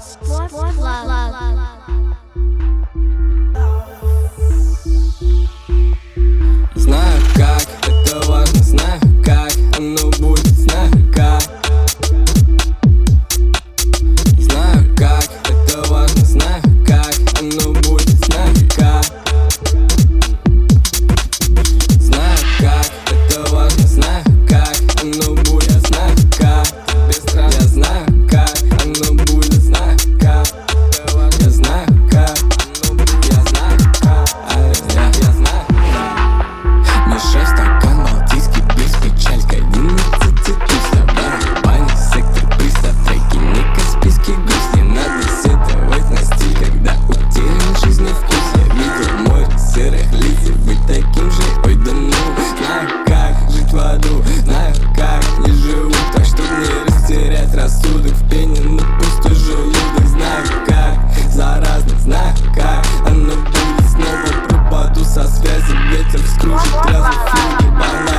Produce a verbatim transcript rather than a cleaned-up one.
Знаю, как это важно, знаю, как оно будет, знаю, как. Знаю, как это важно, знаю, как оно будет, знаю, как. Знаю, как это важно, знаю, как оно будет, знаю, как. Я знаю, как оно будет, знаю, как. Я знаю, как оно будет, я знаю, как. Я, я знаю, как. Мешай стакан балтийский без печалька, одиннадцать туз, бани, сектор, пристав, треки, не каспийский гусь. Не надо сетовать на стиль, когда утерян жизни вкус. Я видел море серых лиц, быть таким же, ой да ну. Знаю, как жить в аду, знаю, как не живу, так чтоб не растерять рассудок в пене на пустой желудок. Знаю, как заразно, знаю, как оно будет, снова пропаду со связи, ветер вскружит, разу флюги,